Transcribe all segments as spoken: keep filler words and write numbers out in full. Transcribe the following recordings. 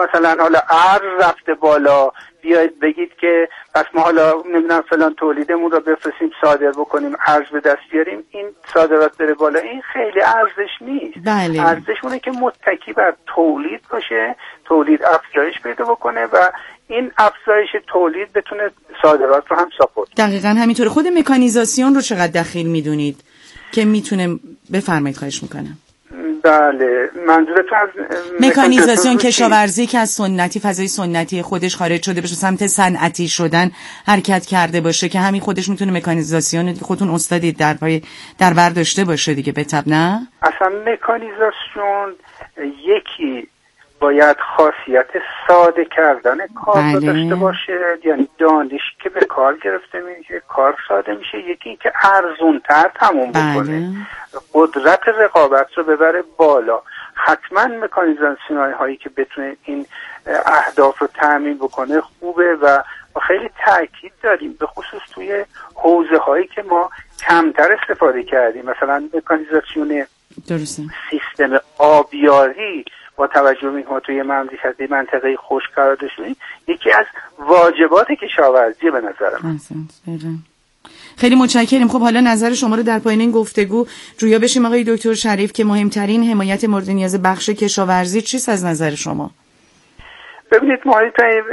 مثلا حالا ارز رفته بالا، بیاید بگید که پس ما حالا نمیدونم فلان تولیدمون رو بفرستیم صادر بکنیم ارز به دست بیاریم، این صادرات بره بالا، این خیلی ارزش نیست. بله. ارزش اونه که متکی بر تولید باشه، تولید افزایش پیدا بکنه و این افزایش تولید بتونه صادرات رو هم ساپورت. دقیقاً همینطوره. خود مکانیزاسیون رو چقدر دخیل میدونید که میتونه؟ بفرمایید، خواهش میکنم. بله، منظورتون از مکانیزاسیون کشاورزی که از سنتی، فضای سنتی خودش خارج شده باشه، سمت صنعتی شدن حرکت کرده باشه، که همین خودش میتونه مکانیزاسیون که خودتون استادید در پای در بر داشته باشه دیگه، به تبع نه؟ اصلا مکانیزاسیون یکی باید خاصیت ساده کردن کار بله. رو داشته باشه، یعنی دانش که به کار گرفته میشه، کار ساده میشه. یکی که ارزونتر تموم بکنه، بله. قدرت رقابت رو ببره بالا. حتما مکانیزاسیون هایی که بتونه این اهداف رو تامین بکنه خوبه و خیلی تاکید داریم به خصوص توی حوزه هایی که ما کمتر استفاده کردیم، مثلا مکانیزاسیون درسته. سیستم آبیاری با توجه به اینکه ما توی منطقه منطقه خشک قرار داشتیم، یکی از واجبات کشاورزی به نظر من. خیلی متشکریم. خب حالا نظر شما رو در پایان این گفتگو جویا بشیم آقای دکتر شریف که مهمترین حمایت مورد نیاز بخش کشاورزی چیست از نظر شما؟ ببینید، ما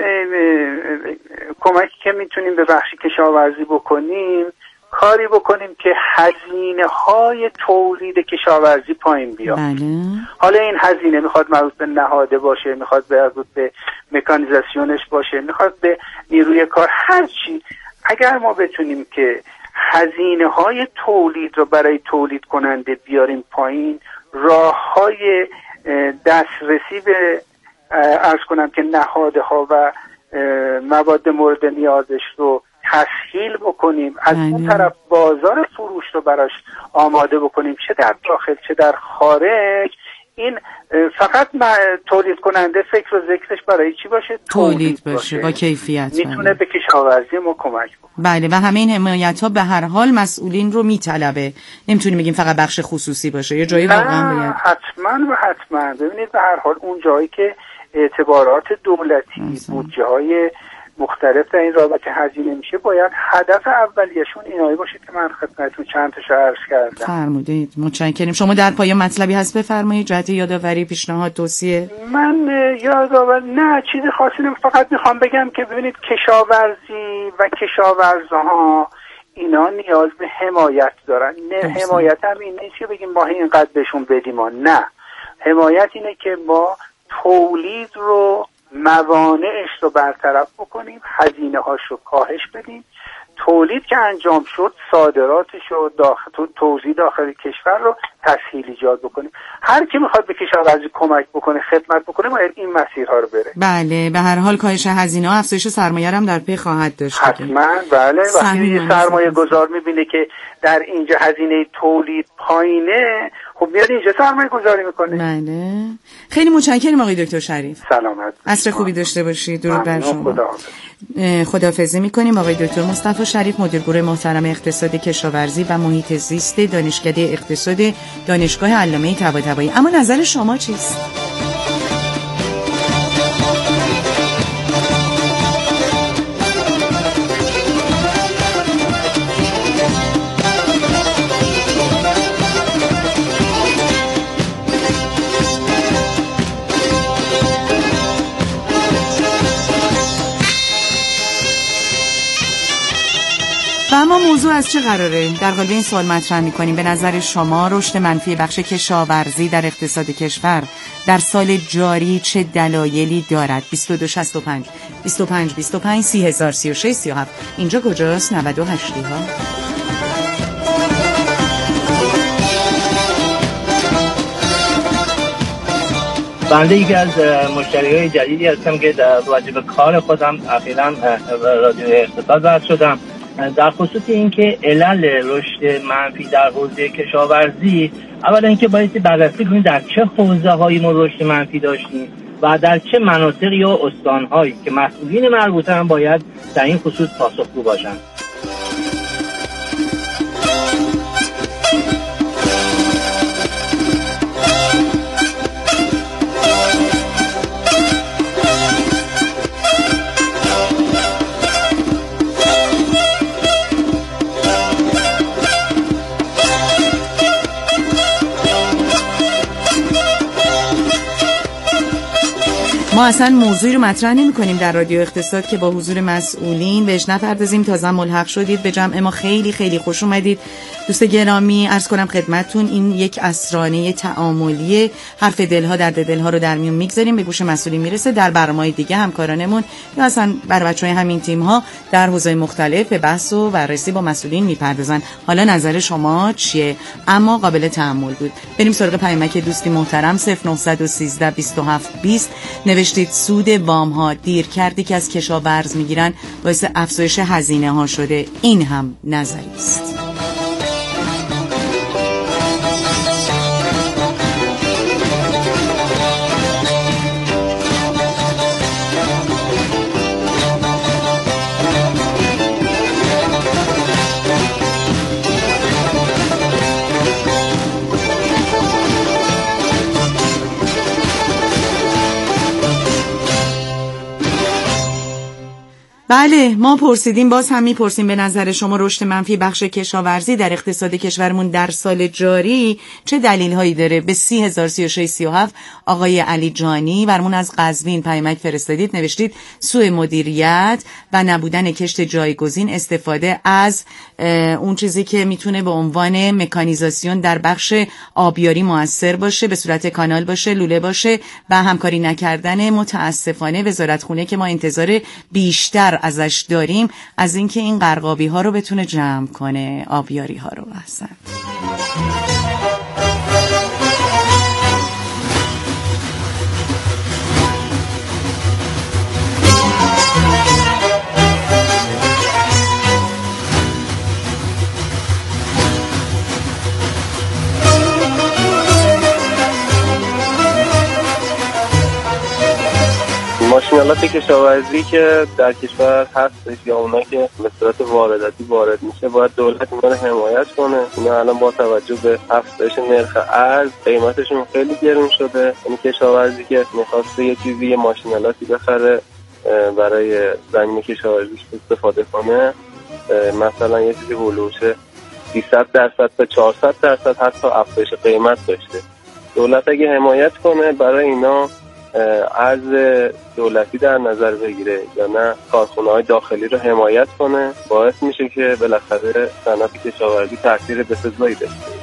کمکی که میتونیم به بخش کشاورزی بکنیم، کاری بکنیم که هزینه های تولید کشاورزی پایین بیاد. بله. حالا این هزینه میخواد مربوط به نهاده باشه، میخواد مربوط به مکانیزاسیونش باشه، میخواد به نیروی کار، هر چی. اگر ما بتونیم که هزینه های تولید رو برای تولید کننده بیاریم پایین، راه های دسترسی به عرض کنم که نهاده ها و مواد مورد نیازش رو تسهیل بکنیم، از اون طرف بازار فروش رو براش آماده بکنیم، چه در داخل چه در خارج، این فقط تولید کننده فکر و ذکرش برای چی باشه؟ تولید باشه, باشه با کیفیت. میتونه به کشاورزی ما کمک بکنه. بله، و همه این حمایت ها به هر حال مسئولین رو میطلبه، نمیتونیم بگیم فقط بخش خصوصی باشه، یه جایی واقعا باید. حتما و حتما. ببینید، به هر حال اون جایی که اعتبارات دولتی، بودجه های مختلف در این رابطه هزینه میشه، باید هدف اولیشون اینایی باشه که من خدمتتون چند تا عرض کردم. فرمودید. متشکرم. شما در پایان مطلبی هست بفرمایید، جهت یادآوری، پیشنهاد، توصیه؟ من یادآور نه چیزی خاصی نمی، فقط میخوام بگم که ببینید، کشاورزی و کشاورزها اینا نیاز به حمایت دارن. نه، حمایت هم این نیست که بگیم ما اینقدر بهشون بدیم، نه. حمایت اینه که ما تولید رو، موانعش رو برطرف بکنیم، هزینه هاش رو کاهش بدیم، تولید که انجام شد صادراتش رو داخل توزیع داخل کشور رو تسهیل ایجاد بکنیم. هر کی میخواد به کشاورزی کمک بکنه، خدمت بکنه، باید این مسیرها رو بره. بله، به هر حال کاهش هزینه ها، افزایش سرمایه هم در پی خواهد داشت. حتما. بله، وقتی یه سرمایه گذار میبینه که در اینجا هزینه تولید پایینه، خب میاد اینجا سرمایه گذاری میکنه. بله، خیلی متشکرم آقای دکتر شریف. سلامت. عصر خوبی داشته باشید. درود بر شما. خداحافظ. خداحافظی میکنیم. آقای دکتر مصطفی شریف، مدیر گروه محترم اقتصاد کشاورزی و محیط زیست دانشکده اقتصاد دانشگاه علامه طباطبایی. اما نظر شما چیست؟ و اما موضوع از چه قراره؟ در قالب این سوال مطرح می‌کنیم. به نظر شما رشد منفی بخش کشاورزی در اقتصاد کشور در سال جاری چه دلایلی دارد؟ بیست و دو شصت و پنج بیست و پنج بیست و پنج سی هزار سی و شش سی و هفت. اینجا کجاست؟ نود و هشت ها. بنده یکی از مشتری‌های جدیدی هستم که در واجب کار خودم اخیراً رادیو اقتصاد وصل شدم. در خصوص اینکه علل رشد منفی در حوزه کشاورزی، اولا اینکه باید بررسی کنیم در چه حوزه‌هایی ما رشد منفی داشتیم و در چه مناطق یا استان‌هایی که مسئولین مربوطه هم باید در این خصوص پاسخگو باشند. ما اصلا موضوعی رو مطرح نمی کنیم در رادیو اقتصاد که با حضور مسئولین بهش نپردازیم. تازه ملحق شدید به جمع ما، خیلی خیلی خوش اومدید دوست گرامی. عرض کنم خدمتتون این یک اسرانه تعاملی، حرف دلها در دلها رو در میون میگذاریم، به گوش مسئولین میرسه. در برنامه‌های دیگه همکارانمون یا اصلا بر بچهای همین تیم ها در حوزه‌های مختلف به بحث و بررسی با مسئولین میپردازن. حالا نظر شما چیه؟ اما قابل تأمل بود. بریم سراغ پیامک دوستی محترم. صفر نه یک سه بیست و هفت بیست نوشتید سود وام ها دیر کردی که از کشاورز میگیرن باعث افزایش هزینه ها شده. این هم نظری است. بله، ما پرسیدیم، باز هم میپرسیم به نظر شما رشد منفی بخش کشاورزی در اقتصاد کشورمون در سال جاری چه دلیل هایی داره؟ به سی هزار سی و شش سی و هفت آقای علی جانی برمون از قزوین پیامک فرستادید، نوشتید سوء مدیریت و نبودن کشت جایگزین، استفاده از اون چیزی که میتونه به عنوان مکانیزاسیون در بخش آبیاری موثر باشه، به صورت کانال باشه، لوله باشه و همکاری نکردن متاسفانه وزارتخونه که ما انتظار بیشتر ازش داریم از اینکه این قرقابی ها رو بتونه جمع کنه، آبیاری ها رو. احسن. ماشینالات کشاورزی که در کشور هستش یا اونا که به صورت وارداتی وارد میشه باید دولت اینا رو حمایت کنه. اینا الان با توجه به افزایش نرخ ارز قیمتشون خیلی گرون شده. یعنی کشاورزی که میخواسته یه چیزی یه ماشینالاتی بخره برای زمین کشاورزیش استفاده کنه، مثلا یه چیزی هولوش سیصد درصد تا چهارصد درصد حتی افزایش قیمت داشته. دولت اگه حمایت کنه برای اینا ارز دولتی در نظر بگیره یا نه کارخونه‌های داخلی رو حمایت کنه، باعث میشه که بالاخره صنعت کشاورزی تاثیر بسزایی داشته باشه.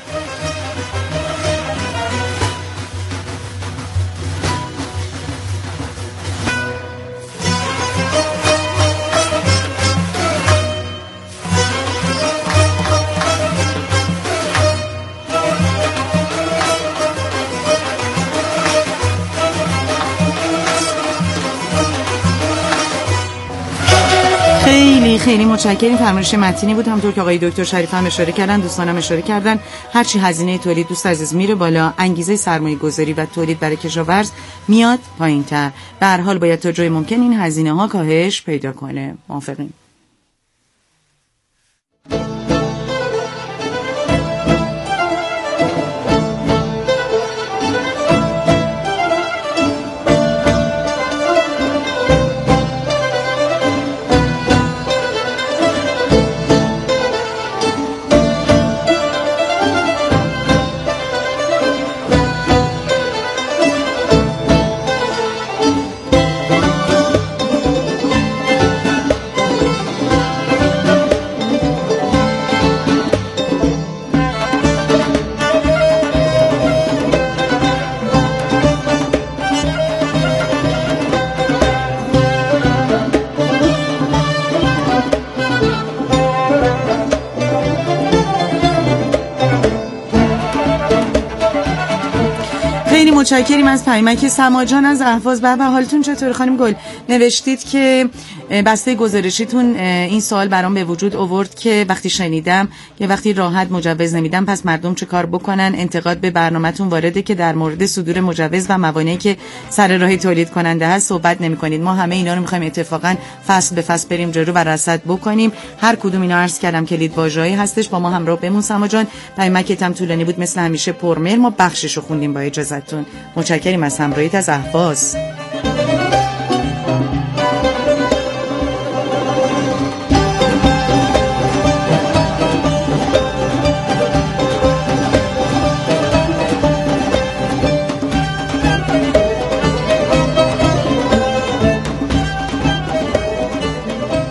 خیلی خیلی متشکرم. فرمایش متینی بود، همونطور که آقای دکتر شریف هم اشاره کردن، دوستانم اشاره کردن. هرچی هزینه تولید دوست عزیز میره بالا، انگیزه سرمایه گذاری و تولید برای کشاورز میاد پایین‌تر. به هر حال باید تا جای ممکن این هزینه ها کاهش پیدا کنه. موافقین؟ متشکریم از پیامک سما جان از اهواز. بابا حالتون چطور خانم گل؟ نوشتید که بسته گزارشیتون این سوال برام به وجود آورد که وقتی شنیدم که وقتی راحت مجوز نمیدم پس مردم چه کار بکنن. انتقاد به برنامه‌تون وارده که در مورد صدور مجوز و موانعی که سر راه تولید کننده هست صحبت نمی‌کنید. ما همه اینا رو می‌خوایم اتفاقا فصل به فصل بریم جلو و رصد بکنیم. هر کدوم اینا عرض کردم کلید واژه‌ای هستش. با ما همراه بمون سما جان. پیامکت هم طولانی بود مثل همیشه پرمهر، ما بخششو خوندیم با اجازهتون. متشکریم از همراهیت از اهواز.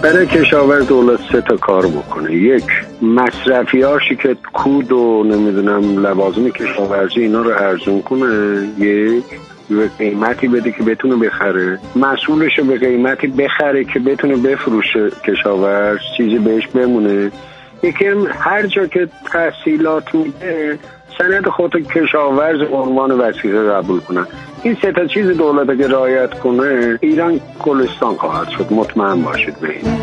برای کشاورز دولت سه تا کار بکنه. یک، مصرفیاشی که کود و نمیدونم لوازم کشاورزی اینا رو ارزون کنه. یک، به قیمتی بده که بتونه بخره، مسئولش رو به قیمتی بخره که بتونه بفروشه، کشاورز چیزی بهش بمونه. یکی هر جا که تحصیلات میده سند خود کشاورز به عنوان وسیله قبول کنن. این سه تا چیز دولت که رعایت کنه ایران گلستان خواهد شد، مطمئن باشید به این.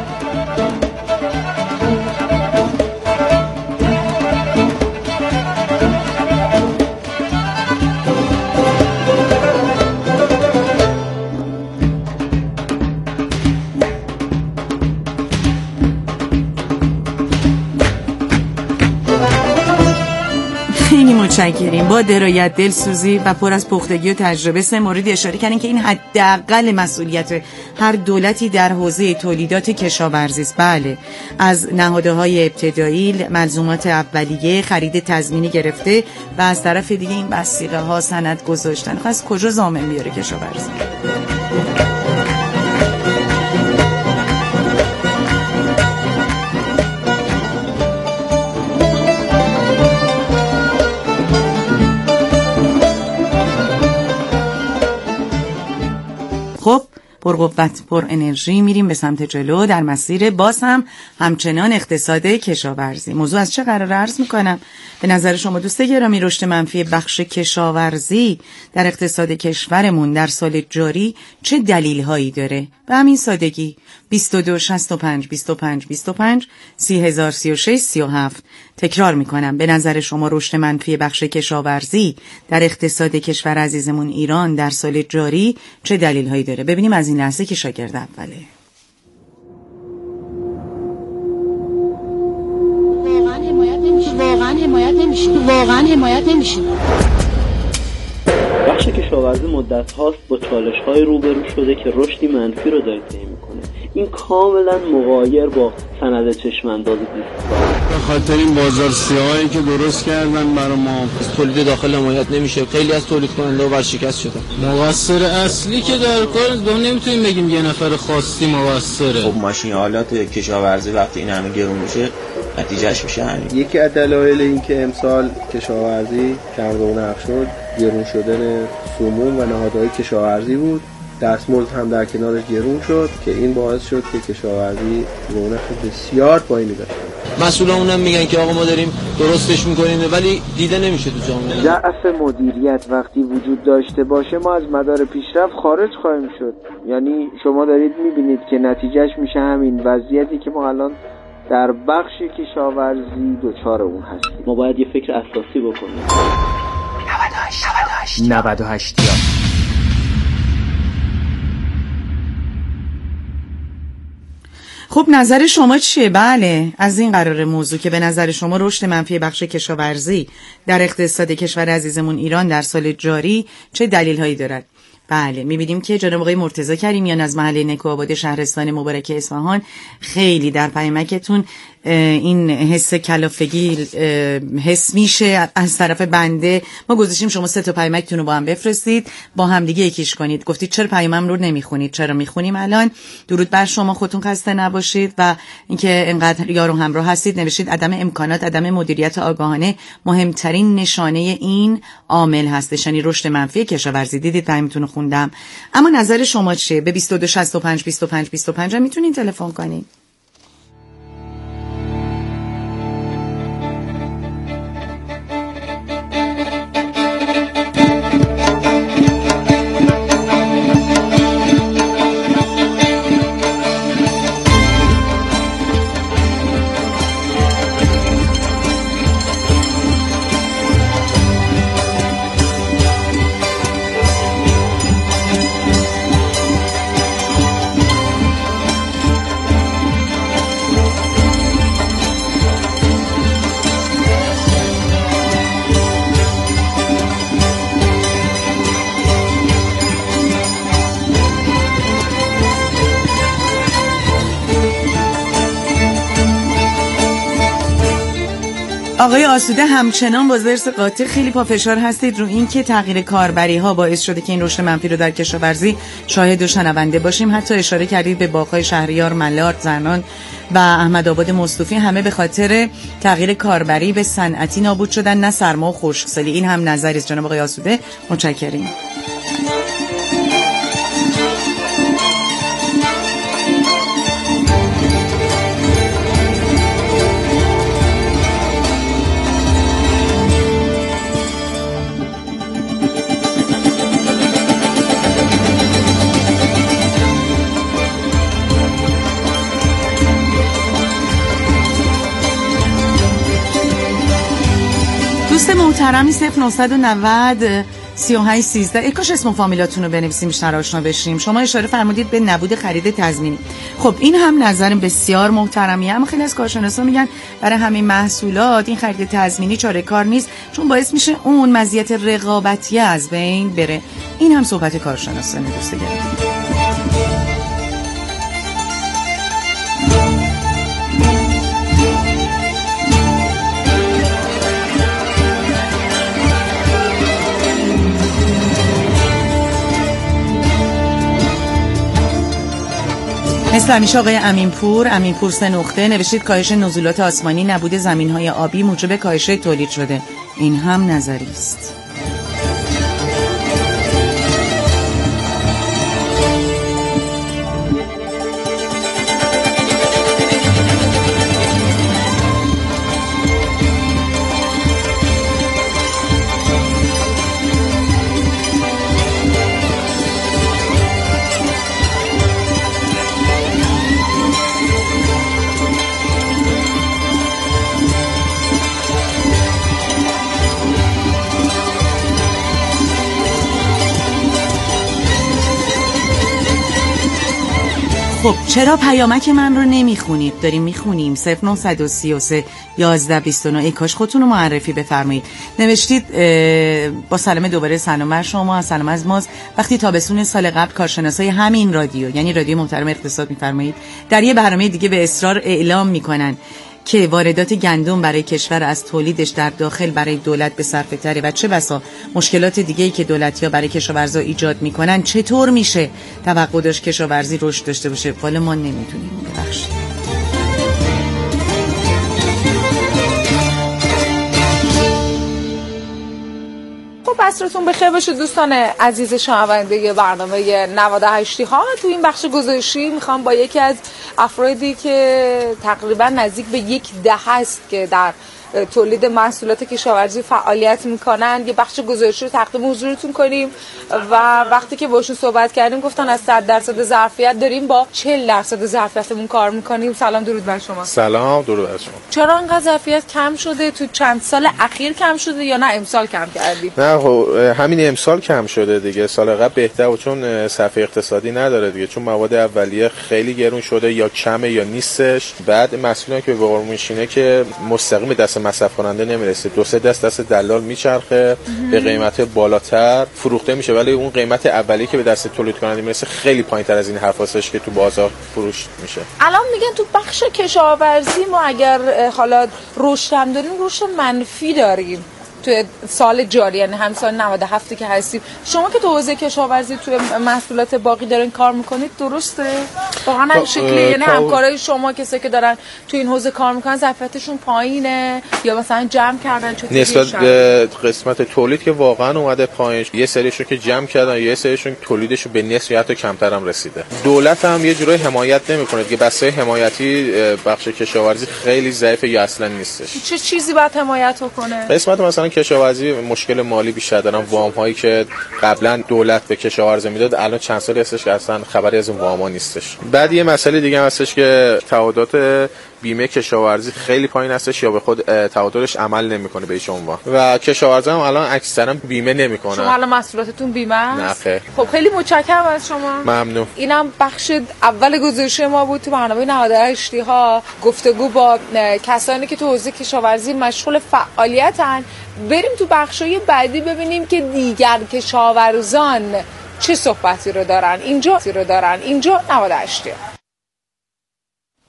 خیلی متشکریم. با درایت، دلسوزی و پر از پختگی و تجربه سه مورد اشاره کردین که این حداقل مسئولیت هر دولتی در حوزه تولیدات کشاورزی است. بله، از نهادهای ابتدایی، ملزومات اولیه، خرید تضمینی گرفته و از طرف دیگه این وثیقه ها سند گذاشتن. خب از کجا ضامن بیاره کشاورزی؟ خب پرقوت پر انرژی میریم به سمت جلو در مسیر باز هم همچنان اقتصاد کشاورزی. موضوع از چه قرار عرض میکنم؟ به نظر شما دوست گرامی رشد منفی بخش کشاورزی در اقتصاد کشورمون در سال جاری چه دلیل هایی داره؟ به همین سادگی. بیست و دو شصت و پنج بیست و پنج بیست و پنج سی هزار سی و شش سی و هفت. تکرار میکنم، به نظر شما رشد منفی بخش کشاورزی در اقتصاد کشور عزیزمون ایران در سال جاری چه دلیل هایی داره؟ ببینیم از این لحظه که شاگرد اوله. واقعا حمایت نمیشه. واقعا حمایت نمیشه. واقعا حمایت نمیشه. بخش کشاورزی مدت هاست با چالش های روبرو شده که رشدی منفی رو داره طی میکنه. این کاملا مغایر با سند چشم‌انداز بیست سال. به خاطر این بازار سیاهی که درست کردن برای ما، تولید داخل حمایت نمیشه، خیلی از تولید کننده ورشکست شدن. مقصر اصلی که در کار ما نمیتونیم بگیم یه نفر خاصی مقصره. خب ماشین آلات کشاورزی وقتی این همه گرون میشه نتیجهش میشه همین. یکی از دلایل این که امسال کشاورزی کم رونق شد گرون شدن سموم و نهادهای کشاورزی بود. دستمزد هم در کنارش گرون شد که این باعث شد که کشاورزی رونق بسیار پایینی داشته. مسئولان هم میگن که آقا ما داریم درستش میکنیم ولی دیده نمیشه تو جامعه. ضعف مدیریت وقتی وجود داشته باشه ما از مدار پیشرفت خارج خواهیم شد. یعنی شما دارید میبینید که نتیجهش میشه همین وضعیتی که ما الان در بخش کشاورزی دوچار اون هستیم. ما باید یه فکر اساسی بکنیم. نود و هشت نود و هشت خب نظر شما چیه؟ بله، از این قرار موضوع که به نظر شما رشد منفی بخش کشاورزی در اقتصاد کشور عزیزمون ایران در سال جاری چه دلیل هایی دارد؟ بله، می‌بینیم که جناب آقای مرتضی کریمیان از محله نکوآباد شهرستان مبارک اصفهان خیلی در پیامکتون این حس کلافگی حس میشه از طرف بنده. ما گذاشتیم شما سه تا پیامکتون رو با هم بفرستید، با هم دیگه یکیش کنید. گفتید چرا پیامم رو نمیخونید؟ چرا میخونیم الان؟ درود بر شما، خودتون خسته نباشید و اینکه انقدر یارو همراه هستید. نوشتید عدم امکانات، عدم مدیریت آگاهانه مهمترین نشانه این عامل هستش، یعنی رشد منفی کشاورزی. دیدید پیامتون رو خوندم. اما نظر شما چیه؟ به بیست و دو شصت و پنج بیست و پنج بیست و پنج هم میتونین تلفن کنین. آقای آسوده همچنان با ضرس قاطع خیلی پافشار هستید رو این که تغییر کاربری ها باعث شده که این رشد منفی رو در کشاورزی شاهد و شنونده باشیم. حتی اشاره کردید به باغ‌های شهریار، ملات، زرنان و احمدآباد مصطفی همه به خاطر تغییر کاربری به صنعتی نابود شدن، نه سرما و خشکسالی. این هم نظری است جناب آقای آسوده. متشکریم. دوست محترمی صفر نهصد و نود سی و هشت سیزده. ای کاش اسم و فامیلاتون رو بنویسیم بیشتر آشنا بشیم. شما اشاره فرمودید به نبود خرید تضمینی. خب این هم نظر بسیار محترمیه، اما خیلی از کارشناسا میگن برای همین محصولات این خرید تضمینی چاره کار نیست، چون باعث میشه اون مزیت رقابتی از بین بره. این هم صحبت کارشناسانه دوست گرامی. مثل همیشه آقای امینپور امینپور سه نقطه نوشتید کاهش نزولات آسمانی، نبود زمین‌های آبی موجب کاهش تولید شده. این هم نظری است. خب چرا پیامک من رو نمیخونید؟ داریم میخونیم. صفر نه سه سه یازده بیست و نه. ای کاش خودتون رو معرفی بفرمایید. نوشتید با سلام دوباره سلام بر شما، سلام از ماست. وقتی تابستون سال قبل کارشناسای همین رادیو، یعنی رادیو محترم اقتصاد میفرمایید، در یه برنامه دیگه به اصرار اعلام میکنن که واردات گندم برای کشور از تولیدش در داخل برای دولت به صرفه تره و چه بسا مشکلات دیگه‌ای که دولتی‌ها برای کشاورزا ایجاد میکنن، چطور میشه توقع داشت کشاورزی رشد داشته باشه؟ والا ما نمیدونیم. ببخشید. عصرتون بخیر باشه دوستان عزیز شنونده برنامه نود و هشت ها. تو این بخش گزارشی میخوام با یکی از افرادی که تقریبا نزدیک به یک دهه است که در تولید محصولات کشاورزی فعالیت میکنن یه بخش گزارشی رو تقدیم حضورتون کنیم و وقتی که باشون صحبت کردیم گفتن از صد درصد ظرفیت داریم با چهل درصد ظرفیتمون کار میکنیم. سلام درود بر شما. سلام درود بر شما. چرا انقدر ظرفیت کم شده؟ تو چند سال اخیر کم شده یا نه امسال کم کردید؟ نه خب همین امسال کم شده دیگه. سال قبل بهتر بود چون صرفه اقتصادی نداره دیگه، چون مواد اولیه خیلی گرون شده یا کمه یا نیستش. بعد محصولی که به قرمون میشینه که مستقیم دست مصرف کننده نمیرسه، دو سه دست دست دلال میچرخه به قیمت بالاتر فروخته میشه، ولی اون قیمت اولیه که به دست تولید کننده میرسه خیلی پایین‌تر از این حرفاستش که تو بازار فروش میشه. الان میگن تو بخش کشاورزی ما اگر حالا رشد هم داریم رشد منفی داریم تو سال جاری، یعنی هم سال نود و هفت که هستیم. شما که تو حوزه کشاورزی تو محصولات باقی دارین کار میکنید درسته؟ واقعا این شکلیه؟ یعنی همکارای شما کسایی که دارن تو این حوزه کار میکنن ظرفیتشون پایینه یا مثلا جمع کردن چطوری؟ نسبت به قسمت تولید که واقعا اومده پایین، یه سریشون که جمع کردن یه سریشون تولیدش به نصف یا حتی کمتر هم رسیده. دولت هم یه جورایی حمایت نمیکنه دیگه، بسته حمایتی بخش کشاورزی خیلی ضعیفه یا اصلا نیستش. چه چیزی باید حمایت بکنه؟ قسمت مثلا کشاورزی مشکل مالی بیشتر دارن. وام هایی که قبلا دولت به کشاورز میداد الان چند سالی هستش که اصلا خبری از اون وام ها نیستش. بعد یه مسئله دیگه هم هستش که تعهدات بیمه کشاورزی خیلی پایین هستش یا به خود تعهدش عمل نمیکنه به هیچ عنوان و کشاورزا هم الان اکثرا بیمه نمیکنن. شما الان محصولاتتون بیمه است؟ نه. خب خیلی متشکرم از شما. ممنون. اینم بخش اول گزارش ما بود تو برنامه نود و هشت ها، گفتگو با کسانی که تو حوزه کشاورزی مشغول فعالیتن. بریم تو بخشای بعدی ببینیم که دیگر کشاورزان چه صحبتی رو دارن اینجا رو دارن اینجا نود و هشت.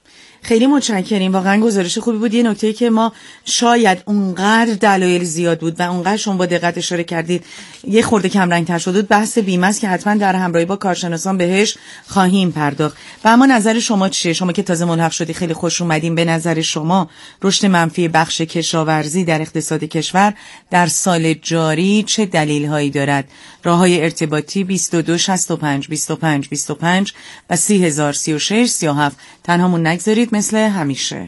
خیلی متشکریم، واقعا گزارش خوبی بود. یه نکته که ما شاید اونقدر دلایل زیاد بود و اونقدر شما با دقت اشاره کردید یه خورده کم رنگ تر شده بود، بحث بیمه است که حتما در همراهی با کارشناسان بهش خواهیم پرداخت. و اما نظر شما چیه؟ شما که تازه ملحق شدی خیلی خوش اومدین. به نظر شما رشد منفی بخش کشاورزی در اقتصاد کشور در سال جاری چه دلیل هایی دارد؟ راههای ارتباطی بیست و دو شصت و پنج بیست و پنج بیست و پنج و سی هزار سی و شش سی و هفت. تنهامون نگذارید مثل همیشه.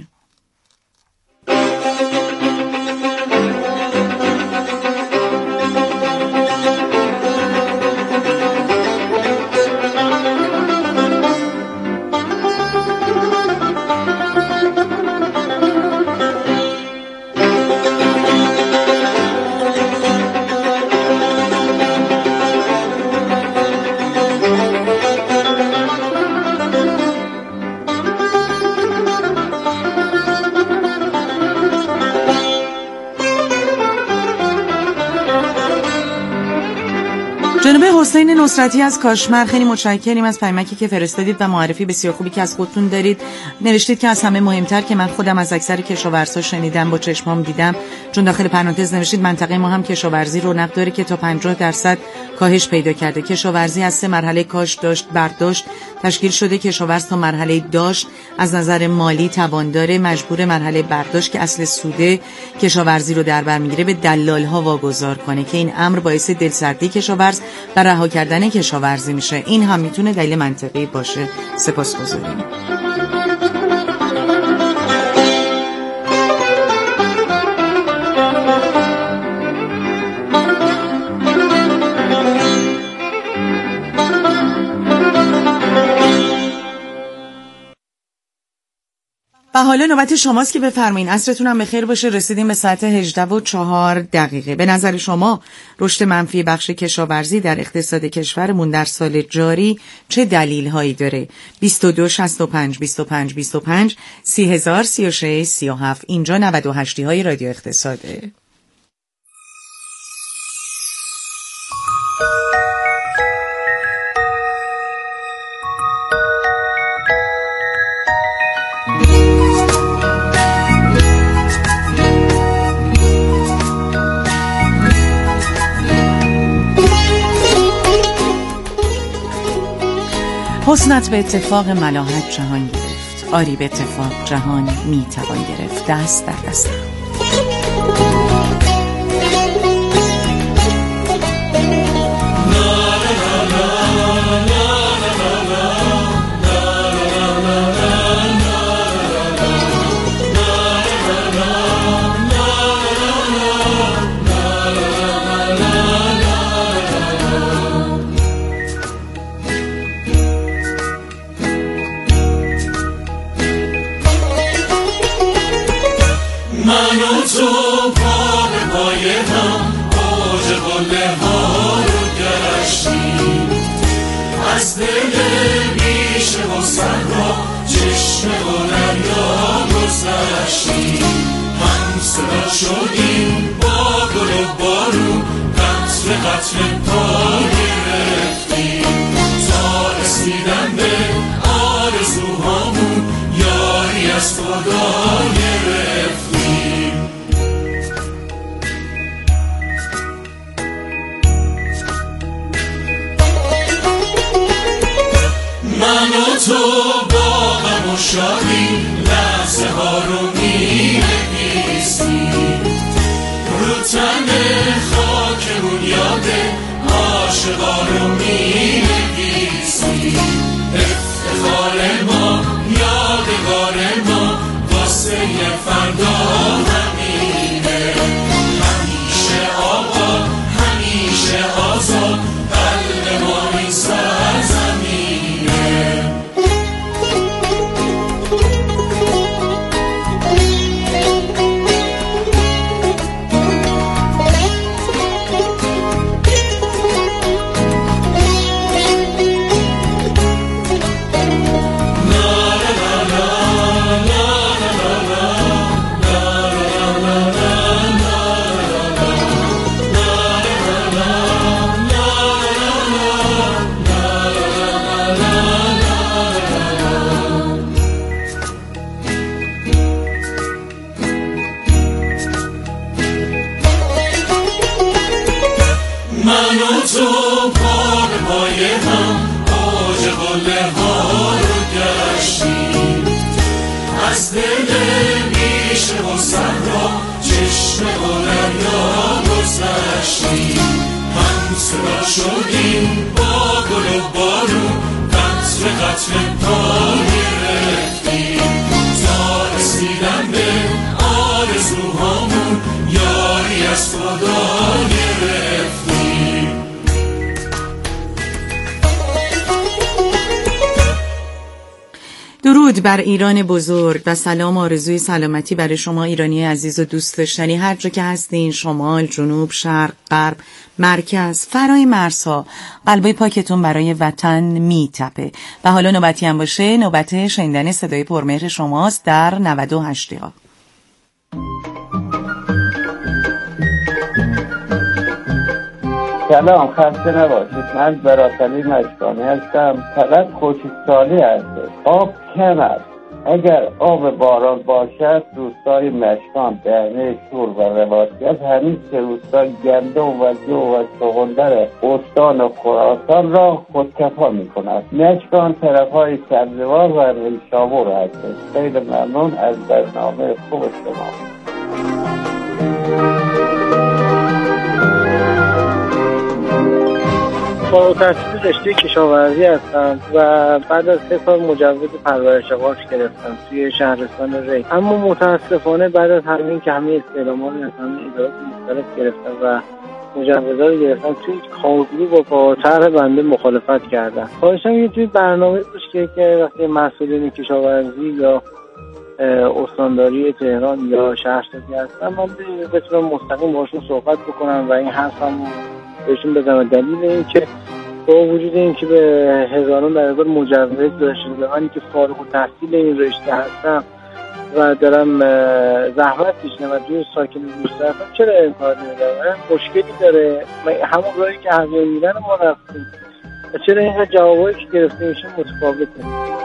جناب حسین نصرتی از کاشمر، خیلی متشکریم از پیامکی که فرستادید و معرفی بسیار خوبی که از خودتون دارید. نوشتید که از همه مهمتر که من خودم از اکثر کشاورزها شنیدم، با چشمام دیدم، چون داخل پرانتز نوشتید منطقه ما هم کشاورزی رونق داره که تا پنجاه درصد کاهش پیدا کرده. کشاورزی از سه مرحله کاش داشت برداشت تشکیل شده. کشاورز تا مرحله داشت از نظر مالی توان داره، مجبور مرحله برداشت که اصل سوده کشاورزی رو در بر میگیره به دلال‌ها واگذار کنه که این امر باعث دلسردی کشاورز و رها کردن کشاورزی میشه. این هم میتونه دلیل منطقی باشه. سپاسگزاریم. و حالا نوبت شماست که بفرمایید. عصرتون هم بخیر باشه. رسیدیم به ساعت هجده و چهار دقیقه. به نظر شما رشد منفی بخش کشاورزی در اقتصاد کشورمون در سال جاری چه دلیل هایی داره؟ بیست و دو شصت و پنج بیست و پنج بیست و پنج سی هزار سی و شش سی و هفت. اینجا نود و هشت های رادیو اقتصاده. حسنت به اتفاق ملاحت جهان گرفت، آری به اتفاق جهان میتوان گرفت. دست در دست شدیم با گل و بارون، قطر قطر پا گرفتیم تا رسیدن به آرزوهامون، یاری از خدا گرفتیم. من و تو با غم و شادی لحظه ها رو می‌نویسیم، رو تن خاکمون یاد عاشقا رو می‌نویسیم. افتخار ما، یادگار ما، واسه فردا همینه. همیشه آباد، همیشه آزاد، قلب ما این سرزمینه. شدیم با گل و بارون قطر قطر پا گرفتیم تا رسیدن به آرزوهامون یاری از خدا گرفتیم. درود بر ایران بزرگ و سلام آرزوی سلامتی برای شما ایرانی عزیز و دوست داشتنی هر جا که هستین، شمال، جنوب، شرق، غرب، مرکز، فرای مرزها. قلبای پاکتون برای وطن میتپه و حالا نوبتی هم باشه نوبت شنیدن صدای پرمهر شماست در نود و هشت ها. سلام، خسته نباشید. من براسلی مشکانی هستم. فقط خشکسالی هست، آب کم است. اگر آب باران باشد روستای مشکان، دهنه شور و رواسیت همین سه روستا گندم و جو و سغندر استان و خراسان را خودکفا می کند. مشکان طرف های سبزوار و ریشابور هست. خیلی ممنون از برنامه خوب شما. با تحصیل رشته کشاورزی هستم و بعد از سه سال مجوز پرورش قارچ گرفتم توی شهرستان ری. اما متاسفانه بعد از همین که همه استعلامان از همه ادارات مختلف گرفتم و مجوزها رو گرفتم توی کارگروه با طرح بنده مخالفت کردم. خواهشم یه توی برنامه باشه که که وقتی مسئولین کشاورزی یا استانداری تهران یا شهرسازی هستم من بتونم مستقیم باشون صحبت بکنم و این حرفم بهشون بزنم. دلیل این که با وجود این که به هزاران در هزار مجوز داشته به منی که فارغ التحصیل این رشته هستم و دارم زحمت می‌کشم و توی ساکن روستا هستم، چرا این کار نمی‌کنم؟ مشکلی داره؟ همون راهی که همه میرن ما رفتیم، چرا اینقدر جوابایی که گرفته میشه متفاوته؟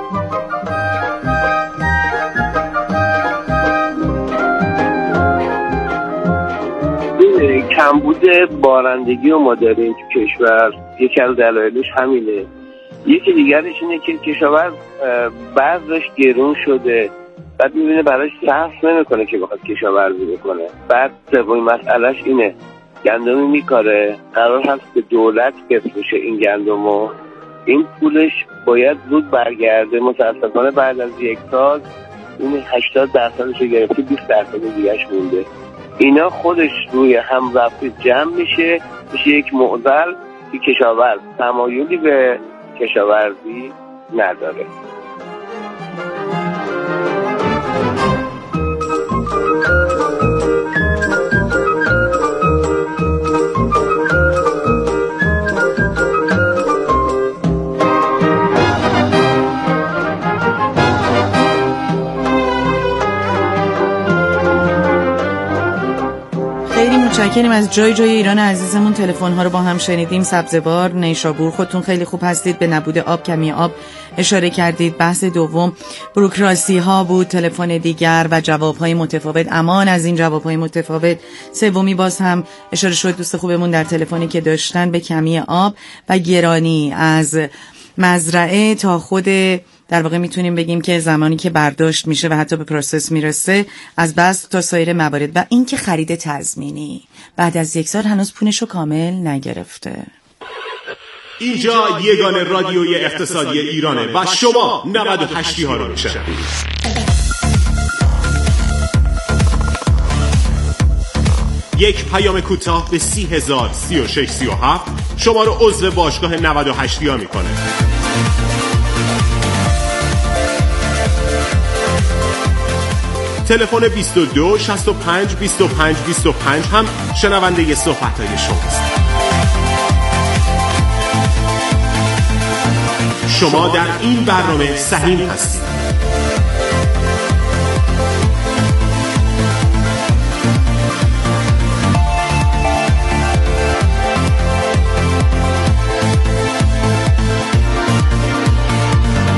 کمبود بارندگی رو ما داریم تو کشور، یکی از دلایلش همینه. یکی دیگرش اینه که کشاورز بعضش گرون شده، بعد میبینه براش صرف نمیکنه که بخواد کشاورزی بکنه. بعد سومین مسئلهش اینه گندمی میکاره، قرار هست که دولت بفروشه این گندمو، این پولش باید زود برگرده. متاسفانه بعد از یک سال این هشتاد درصدش رو گرفته، بیست درصد دیگهش مونده. اینا خودش روی هم رفته جمع میشه میشه یک معضل که کشاورز تمایلی به کشاورزی نداره. متشکریم از جای جای ایران عزیزمون. تلفن ها رو با هم شنیدیم. سبزوار، نیشابور، خودتون خیلی خوب هستید. به نبود آب، کمی آب اشاره کردید. بحث دوم بروکراسی ها بود. تلفن دیگر و جواب های متفاوت. امان از این جواب های متفاوت. سومی باز هم اشاره شد دوست خوبمون در تلفنی که داشتن به کمی آب و گرانی از مزرعه تا خود در واقع میتونیم بگیم که زمانی که برداشت میشه و حتی به پروسس میرسه، از بس تا سایر موارد و این که خرید تضمینی بعد از یک سال هنوز پولشو کامل نگرفته. اینجا یگانه رادیوی اقتصادی ایرانه و شما نود و هشت ها رو میشنوید. یک پیام کوتاه به سی هزار سی و شش سی و هفت شما رو عضو باشگاه نود و هشت ها میکنه. تلفن بیست و دو شصت و پنج بیست و پنج بیست و پنج هم شنونده صحبت‌های شماست. شما در این برنامه سهیم هستید.